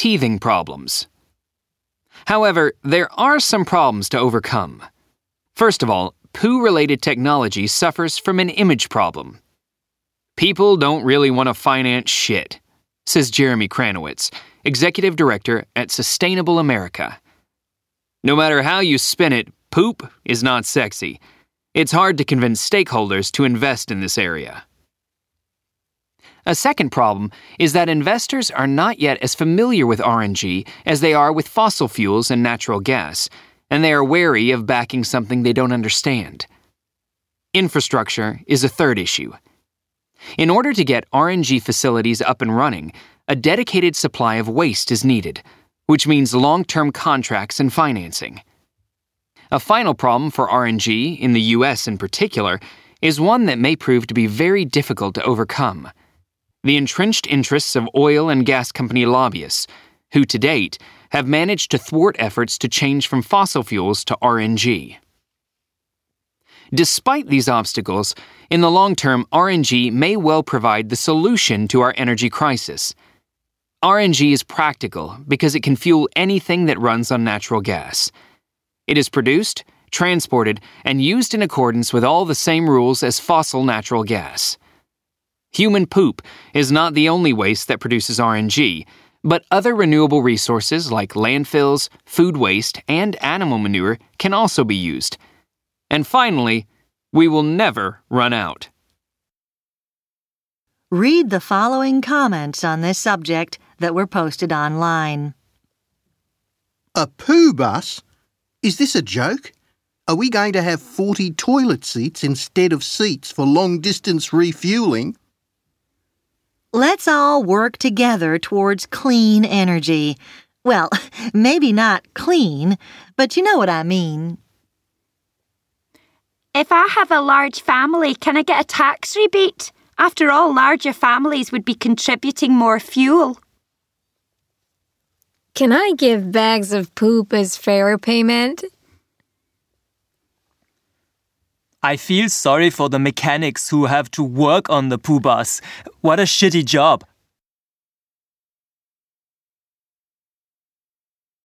teething problems. However, there are some problems to overcome. First of all, poo-related technology suffers from an image problem. People don't really want to finance shit, says Jeremy Kranowitz, Executive Director at Sustainable America. No matter how you spin it, poop is not sexy. It's hard to convince stakeholders to invest in this area. A second problem is that investors are not yet as familiar with RNG as they are with fossil fuels and natural gas, and they are wary of backing something they don't understand. Infrastructure is a third issue. In order to get RNG facilities up and running, a dedicated supply of waste is needed, which means long-term contracts and financing. A final problem for RNG, in the U.S. in particular, is one that may prove to be very difficult to overcome. The entrenched interests of oil and gas company lobbyists, who to date have managed to thwart efforts to change from fossil fuels to RNG. Despite these obstacles, in the long term, RNG may well provide the solution to our energy crisis. RNG is practical because it can fuel anything that runs on natural gas. It is produced, transported, and used in accordance with all the same rules as fossil natural gas. Human poop is not the only waste that produces RNG, but other renewable resources like landfills, food waste, and animal manure can also be used. And finally, we will never run out. Read the following comments on this subject that were posted online. A poo bus? Is this a joke? Are we going to have 40 toilet seats instead of seats for long-distance refueling? Let's all work together towards clean energy. Well, maybe not clean, but you know what I mean. If I have a large family, can I get a tax rebate? After all, larger families would be contributing more fuel. Can I give bags of poop as fare payment? I feel sorry for the mechanics who have to work on the poo bus. What a shitty job.